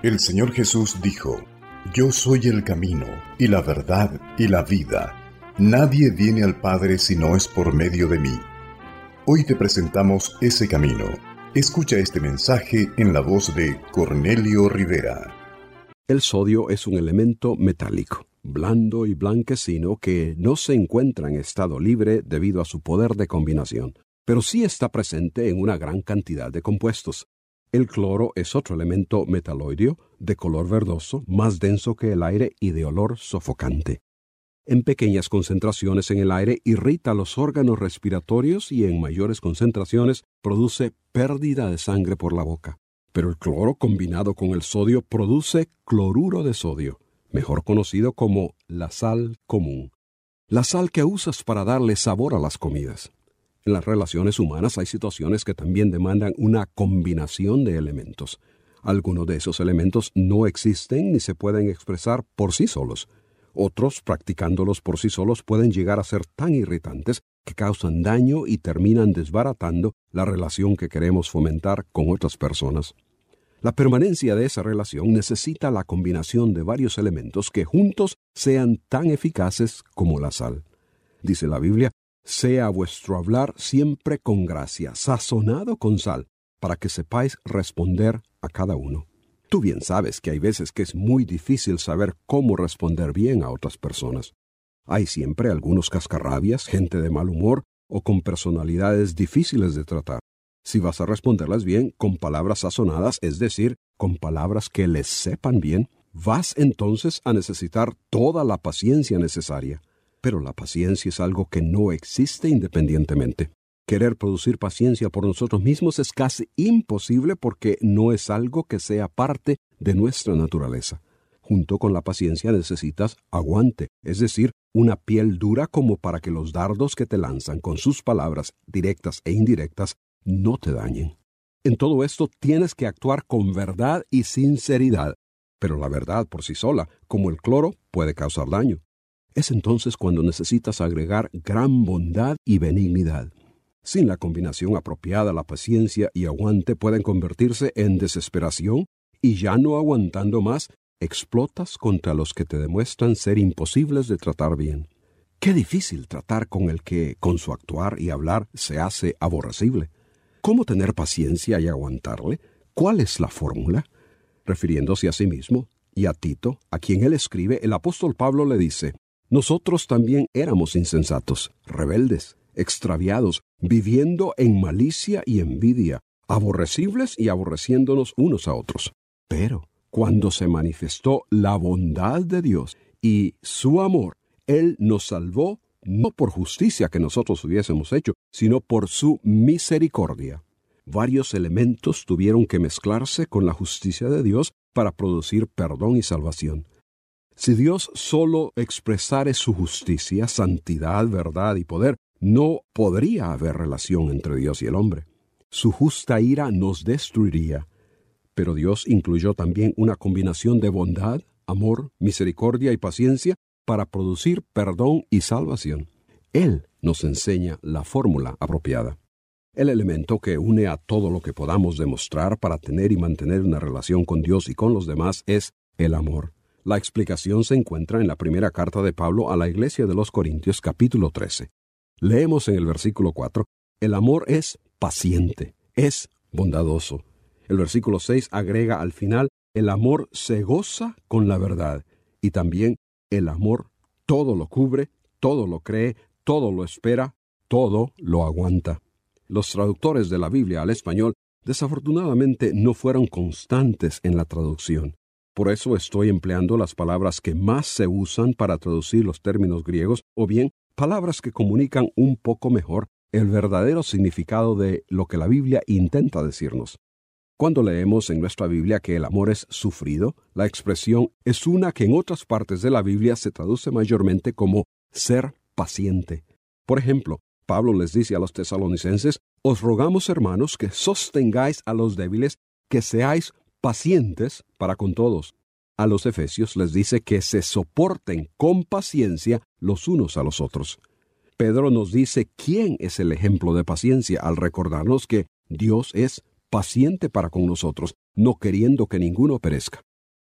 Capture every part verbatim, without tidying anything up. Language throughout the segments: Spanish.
El Señor Jesús dijo: Yo soy el camino, y la verdad, y la vida. Nadie viene al Padre si no es por medio de mí. Hoy te presentamos ese camino. Escucha este mensaje en la voz de Cornelio Rivera. El sodio es un elemento metálico, blando y blanquecino que no se encuentra en estado libre debido a su poder de combinación, pero sí está presente en una gran cantidad de compuestos. El cloro es otro elemento metaloideo de color verdoso, más denso que el aire y de olor sofocante. En pequeñas concentraciones en el aire irrita los órganos respiratorios y en mayores concentraciones produce pérdida de sangre por la boca. Pero el cloro combinado con el sodio produce cloruro de sodio, mejor conocido como la sal común. La sal que usas para darle sabor a las comidas. En las relaciones humanas hay situaciones que también demandan una combinación de elementos. Algunos de esos elementos no existen ni se pueden expresar por sí solos. Otros, practicándolos por sí solos, pueden llegar a ser tan irritantes que causan daño y terminan desbaratando la relación que queremos fomentar con otras personas. La permanencia de esa relación necesita la combinación de varios elementos que juntos sean tan eficaces como la sal. Dice la Biblia: sea vuestro hablar siempre con gracia, sazonado con sal, para que sepáis responder a cada uno. Tú bien sabes que hay veces que es muy difícil saber cómo responder bien a otras personas. Hay siempre algunos cascarrabias, gente de mal humor o con personalidades difíciles de tratar. Si vas a responderlas bien con palabras sazonadas, es decir, con palabras que les sepan bien, vas entonces a necesitar toda la paciencia necesaria. Pero la paciencia es algo que no existe independientemente. Querer producir paciencia por nosotros mismos es casi imposible porque no es algo que sea parte de nuestra naturaleza. Junto con la paciencia necesitas aguante, es decir, una piel dura como para que los dardos que te lanzan con sus palabras directas e indirectas no te dañen. En todo esto tienes que actuar con verdad y sinceridad, pero la verdad por sí sola, como el cloro, puede causar daño. Es entonces cuando necesitas agregar gran bondad y benignidad. Sin la combinación apropiada, la paciencia y aguante pueden convertirse en desesperación y ya no aguantando más, explotas contra los que te demuestran ser imposibles de tratar bien. Qué difícil tratar con el que, con su actuar y hablar, se hace aborrecible. ¿Cómo tener paciencia y aguantarle? ¿Cuál es la fórmula? Refiriéndose a sí mismo y a Tito, a quien él escribe, el apóstol Pablo le dice: nosotros también éramos insensatos, rebeldes, extraviados, viviendo en malicia y envidia, aborrecibles y aborreciéndonos unos a otros. Pero cuando se manifestó la bondad de Dios y su amor, Él nos salvó no por justicia que nosotros hubiésemos hecho, sino por su misericordia. Varios elementos tuvieron que mezclarse con la justicia de Dios para producir perdón y salvación. Si Dios solo expresare su justicia, santidad, verdad y poder, no podría haber relación entre Dios y el hombre. Su justa ira nos destruiría. Pero Dios incluyó también una combinación de bondad, amor, misericordia y paciencia para producir perdón y salvación. Él nos enseña la fórmula apropiada. El elemento que une a todo lo que podamos demostrar para tener y mantener una relación con Dios y con los demás es el amor. La explicación se encuentra en la primera carta de Pablo a la iglesia de los Corintios, capítulo trece. Leemos en el versículo cuatro: el amor es paciente, es bondadoso. El versículo seis agrega al final: el amor se goza con la verdad. Y también el amor todo lo cubre, todo lo cree, todo lo espera, todo lo aguanta. Los traductores de la Biblia al español desafortunadamente no fueron constantes en la traducción. Por eso estoy empleando las palabras que más se usan para traducir los términos griegos, o bien palabras que comunican un poco mejor el verdadero significado de lo que la Biblia intenta decirnos. Cuando leemos en nuestra Biblia que el amor es sufrido, la expresión es una que en otras partes de la Biblia se traduce mayormente como ser paciente. Por ejemplo, Pablo les dice a los tesalonicenses: os rogamos, hermanos, que sostengáis a los débiles, que seáis pacientes para con todos. A los efesios les dice que se soporten con paciencia los unos a los otros. Pedro nos dice quién es el ejemplo de paciencia al recordarnos que Dios es paciente para con nosotros, no queriendo que ninguno perezca.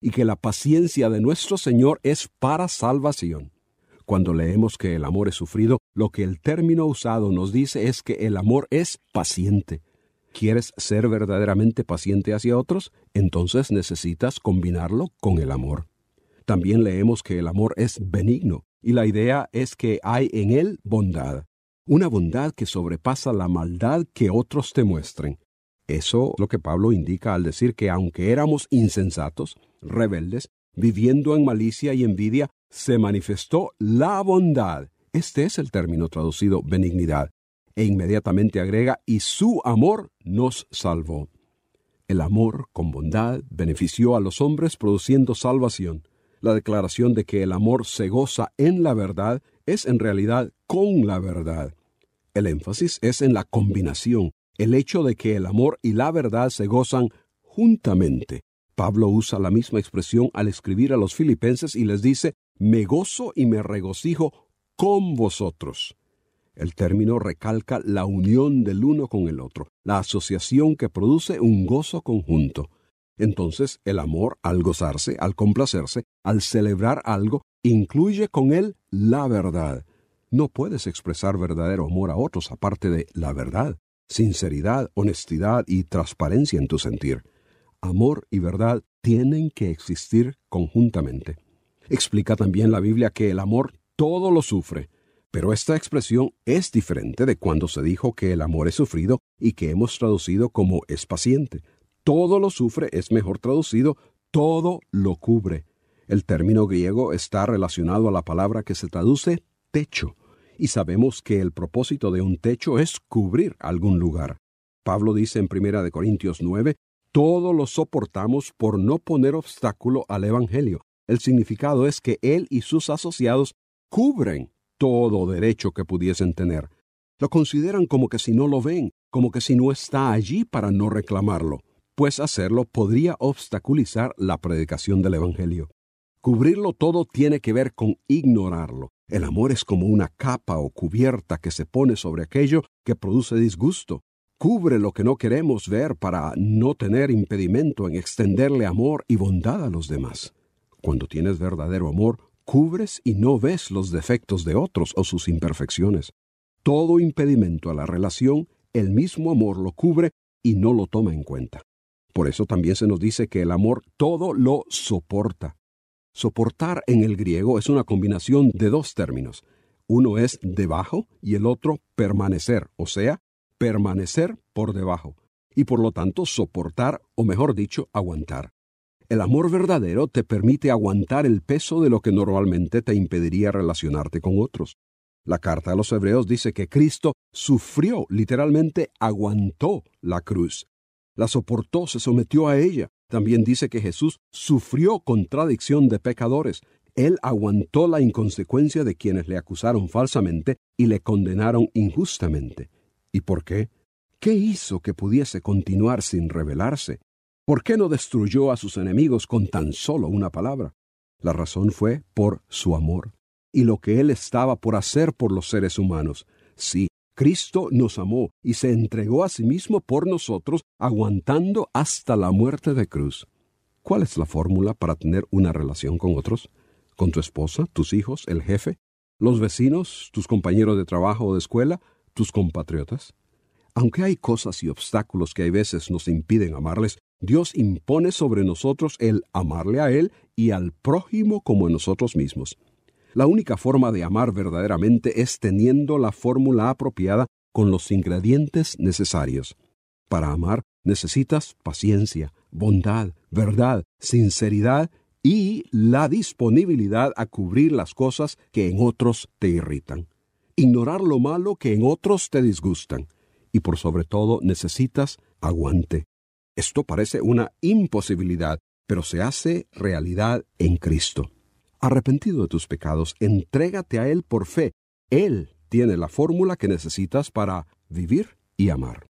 y que la paciencia de nuestro Señor es para salvación. Cuando leemos que el amor es sufrido, lo que el término usado nos dice es que el amor es paciente. ¿Quieres ser verdaderamente paciente hacia otros? Entonces necesitas combinarlo con el amor. También leemos que el amor es benigno, y la idea es que hay en él bondad. Una bondad que sobrepasa la maldad que otros te muestren. Eso es lo que Pablo indica al decir que aunque éramos insensatos, rebeldes, viviendo en malicia y envidia, se manifestó la bondad. Este es el término traducido benignidad. E inmediatamente agrega, y su amor nos salvó. El amor, con bondad, benefició a los hombres produciendo salvación. La declaración de que el amor se goza en la verdad es en realidad con la verdad. El énfasis es en la combinación, el hecho de que el amor y la verdad se gozan juntamente. Pablo usa la misma expresión al escribir a los filipenses y les dice, me gozo y me regocijo con vosotros. El término recalca la unión del uno con el otro, la asociación que produce un gozo conjunto. Entonces, el amor, al gozarse, al complacerse, al celebrar algo, incluye con él la verdad. No puedes expresar verdadero amor a otros aparte de la verdad, sinceridad, honestidad y transparencia en tu sentir. Amor y verdad tienen que existir conjuntamente. Explica también la Biblia que el amor todo lo sufre. Pero esta expresión es diferente de cuando se dijo que el amor es sufrido y que hemos traducido como es paciente. Todo lo sufre es mejor traducido, todo lo cubre. El término griego está relacionado a la palabra que se traduce techo, y sabemos que el propósito de un techo es cubrir algún lugar. Pablo dice en primera de Corintios nueve, todo lo soportamos por no poner obstáculo al Evangelio. El significado es que él y sus asociados cubren todo derecho que pudiesen tener. Lo consideran como que si no lo ven, como que si no está allí para no reclamarlo, pues hacerlo podría obstaculizar la predicación del Evangelio. Cubrirlo todo tiene que ver con ignorarlo. El amor es como una capa o cubierta que se pone sobre aquello que produce disgusto. Cubre lo que no queremos ver para no tener impedimento en extenderle amor y bondad a los demás. Cuando tienes verdadero amor, cubres y no ves los defectos de otros o sus imperfecciones. Todo impedimento a la relación, el mismo amor lo cubre y no lo toma en cuenta. Por eso también se nos dice que el amor todo lo soporta. Soportar en el griego es una combinación de dos términos. Uno es debajo y el otro permanecer, o sea, permanecer por debajo. Y por lo tanto soportar, o mejor dicho, aguantar. El amor verdadero te permite aguantar el peso de lo que normalmente te impediría relacionarte con otros. La carta a los Hebreos dice que Cristo sufrió, literalmente aguantó la cruz. La soportó, se sometió a ella. También dice que Jesús sufrió contradicción de pecadores. Él aguantó la inconsecuencia de quienes le acusaron falsamente y le condenaron injustamente. ¿Y por qué? ¿Qué hizo que pudiese continuar sin rebelarse? ¿Por qué no destruyó a sus enemigos con tan solo una palabra? La razón fue por su amor y lo que Él estaba por hacer por los seres humanos. Sí, Cristo nos amó y se entregó a sí mismo por nosotros, aguantando hasta la muerte de cruz. ¿Cuál es la fórmula para tener una relación con otros? ¿Con tu esposa, tus hijos, el jefe, los vecinos, tus compañeros de trabajo o de escuela, tus compatriotas? Aunque hay cosas y obstáculos que a veces nos impiden amarles, Dios impone sobre nosotros el amarle a Él y al prójimo como a nosotros mismos. La única forma de amar verdaderamente es teniendo la fórmula apropiada con los ingredientes necesarios. Para amar necesitas paciencia, bondad, verdad, sinceridad y la disponibilidad a cubrir las cosas que en otros te irritan. Ignorar lo malo que en otros te disgustan. Y por sobre todo necesitas aguante. Esto parece una imposibilidad, pero se hace realidad en Cristo. Arrepentido de tus pecados, entrégate a Él por fe. Él tiene la fórmula que necesitas para vivir y amar.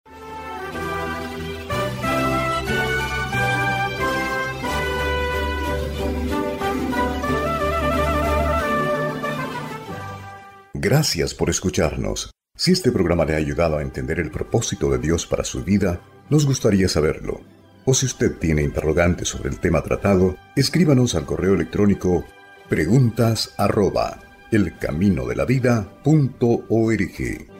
Gracias por escucharnos. Si este programa le ha ayudado a entender el propósito de Dios para su vida, nos gustaría saberlo. O si usted tiene interrogantes sobre el tema tratado, escríbanos al correo electrónico preguntas arroba elcaminodelavida punto org.